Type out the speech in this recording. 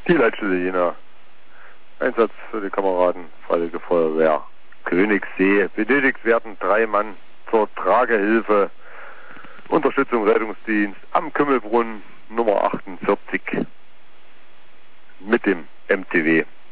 Die Leitstelle Jena. Einsatz für die Kameraden, Freiwillige Feuerwehr Königssee. Benötigt werden 3 Mann zur Tragehilfe. Unterstützung Rettungsdienst am Kümmelbrunnen Nummer 48 mit dem MTW.